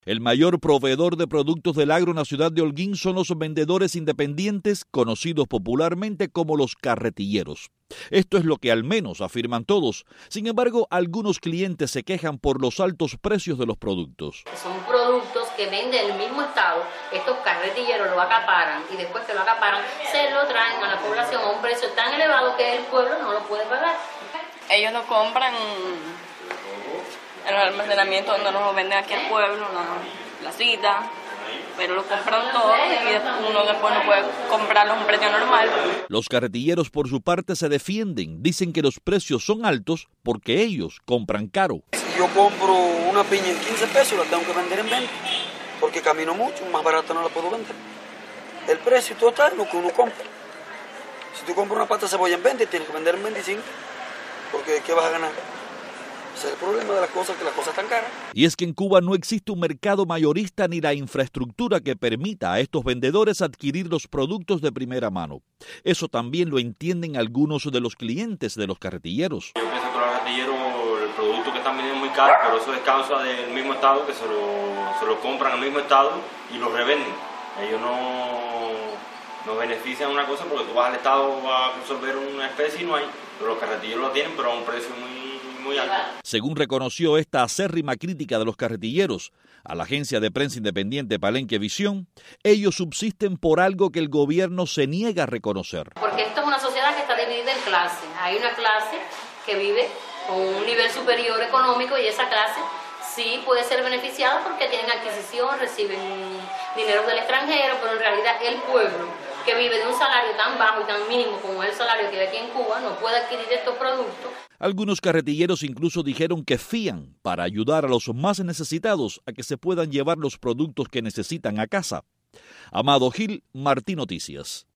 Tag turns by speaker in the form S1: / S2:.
S1: El mayor proveedor de productos del agro en la ciudad de Holguín son los vendedores independientes, conocidos popularmente como los carretilleros. Esto es lo que al menos afirman todos. Sin embargo, algunos clientes se quejan por los altos precios de los productos.
S2: Son productos que venden el mismo estado, estos carretilleros lo acaparan y después que lo acaparan se lo traen a la población a un precio tan elevado que el pueblo no lo puede pagar.
S3: Ellos lo compran en el almacenamiento donde nos lo venden aquí al pueblo, la cita, pero lo compran todo y uno después no puede comprarlo a un precio normal.
S1: Los carretilleros por su parte se defienden, dicen que los precios son altos porque ellos compran caro.
S4: Si yo compro una piña en 15 pesos, la tengo que vender en 20, porque camino mucho, más barato no la puedo vender. El precio total es lo que uno compra. Si tú compras una pata de cebolla en 20, tienes que vender en 25, porque ¿qué vas a ganar? Ese es el problema de las cosas, que las cosas están caras.
S1: Y es que en Cuba no existe un mercado mayorista ni la infraestructura que permita a estos vendedores adquirir los productos de primera mano. Eso también lo entienden algunos de los clientes de los carretilleros.
S5: Yo pienso que los carretilleros, el producto que están vendiendo es muy caro, pero eso es causa del mismo estado, que se lo compran al mismo estado y lo revenden. Ellos no benefician una cosa porque tú vas al estado a resolver una especie y no hay, pero los carretilleros lo tienen, pero a un precio muy alto.
S1: Según reconoció esta acérrima crítica de los carretilleros a la agencia de prensa independiente Palenque Visión, ellos subsisten por algo que el gobierno se niega a reconocer.
S2: Porque esto es una sociedad que está dividida en clases. Hay una clase que vive con un nivel superior económico y esa clase sí puede ser beneficiada porque tienen adquisición, reciben dinero del extranjero, pero en realidad el pueblo que vive de un salario tan bajo y tan mínimo como el salario que hay aquí en Cuba no puede adquirir estos productos.
S1: Algunos carretilleros incluso dijeron que fían para ayudar a los más necesitados a que se puedan llevar los productos que necesitan a casa. Amado Gil, Martín Noticias.